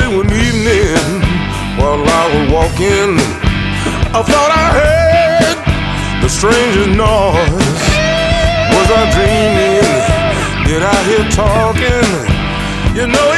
one evening while I was walking, I thought I heard the strangest noise. Was I dreaming? Did I hear talking? You know